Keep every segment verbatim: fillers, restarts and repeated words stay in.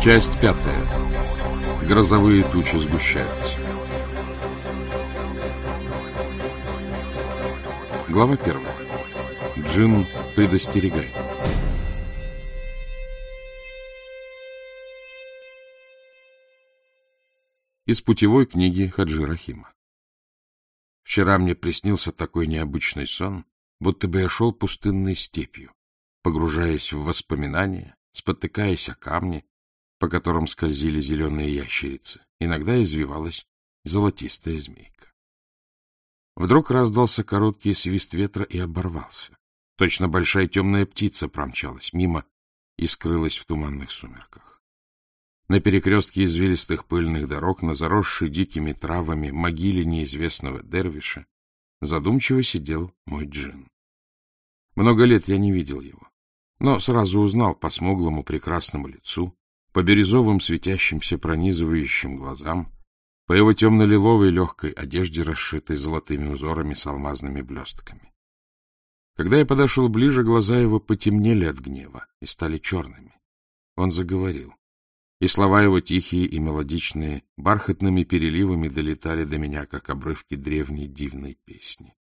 Часть пятая. Грозовые тучи сгущаются. Глава первая. Джин предостерегает. Из путевой книги Хаджи Рахима. Вчера мне приснился такой необычный сон, будто бы я шел пустынной степью, погружаясь в воспоминания, спотыкаясь о камни, по которым скользили зеленые ящерицы. Иногда извивалась золотистая змейка. Вдруг раздался короткий свист ветра и оборвался. Точно большая темная птица промчалась мимо и скрылась в туманных сумерках. На перекрестке извилистых пыльных дорог, на заросшей дикими травами могиле неизвестного дервиша, задумчиво сидел мой джин. Много лет я не видел его, но сразу узнал по смуглому прекрасному лицу, по бирюзовым светящимся пронизывающим глазам, по его темно-лиловой легкой одежде, расшитой золотыми узорами с алмазными блестками. Когда я подошел ближе, глаза его потемнели от гнева и стали черными. Он заговорил, и слова его тихие и мелодичные бархатными переливами долетали до меня, как обрывки древней дивной песни.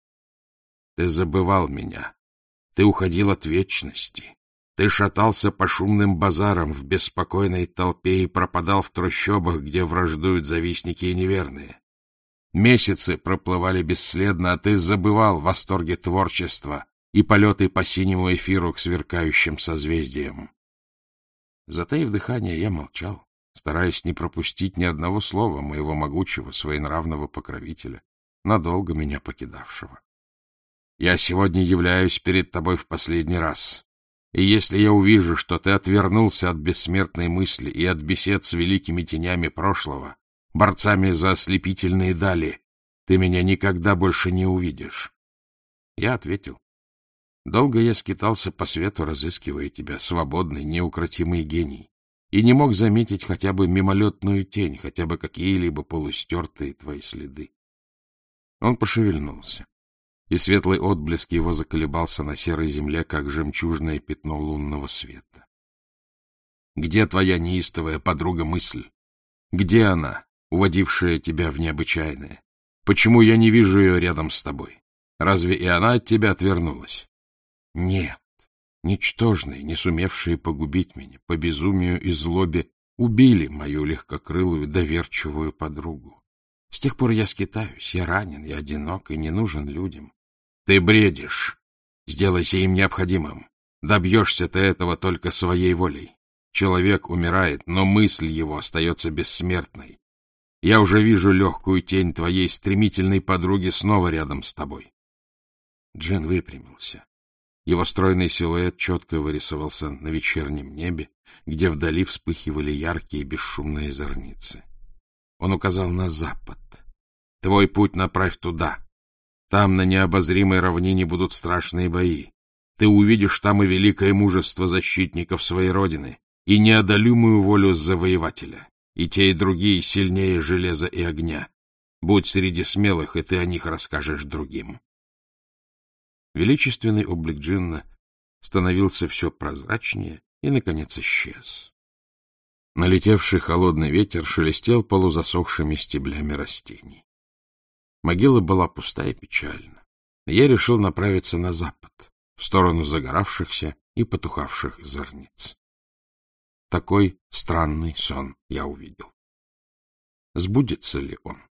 Ты забывал меня, ты уходил от вечности. Ты шатался по шумным базарам в беспокойной толпе и пропадал в трущобах, где враждуют завистники и неверные. Месяцы проплывали бесследно, а ты забывал восторги творчества и полеты по синему эфиру к сверкающим созвездиям. Затаив дыхание, я молчал, стараясь не пропустить ни одного слова моего могучего, своенравного покровителя, надолго меня покидавшего. Я сегодня являюсь перед тобой в последний раз. И если я увижу, что ты отвернулся от бессмертной мысли и от бесед с великими тенями прошлого, борцами за ослепительные дали, ты меня никогда больше не увидишь. Я ответил. Долго я скитался по свету, разыскивая тебя, свободный, неукротимый гений, и не мог заметить хотя бы мимолетную тень, хотя бы какие-либо полустертые твои следы. Он пошевельнулся, и светлый отблеск его заколебался на серой земле, как жемчужное пятно лунного света. Где твоя неистовая подруга-мысль? Где она, уводившая тебя в необычайное? Почему я не вижу ее рядом с тобой? Разве и она от тебя отвернулась? Нет, ничтожные, не сумевшие погубить меня, по безумию и злобе, убили мою легкокрылую, доверчивую подругу. С тех пор я скитаюсь, я ранен, я одинок и не нужен людям. Ты бредишь. Сделайся им необходимым. Добьешься ты этого только своей волей. Человек умирает, но мысль его остается бессмертной. Я уже вижу легкую тень твоей стремительной подруги снова рядом с тобой. Джин выпрямился. Его стройный силуэт четко вырисовался на вечернем небе, где вдали вспыхивали яркие бесшумные зорницы. Он указал на запад. Твой путь направь туда. Там на необозримой равнине будут страшные бои. Ты увидишь там и великое мужество защитников своей родины, и неодолимую волю завоевателя, и те, и другие сильнее железа и огня. Будь среди смелых, и ты о них расскажешь другим. Величественный облик Джинна становился все прозрачнее и, наконец, исчез. Налетевший холодный ветер шелестел полузасохшими стеблями растений. Могила была пуста и печальна. Я решил направиться на запад, в сторону загоравшихся и потухавших зорниц. Такой странный сон я увидел. Сбудется ли он?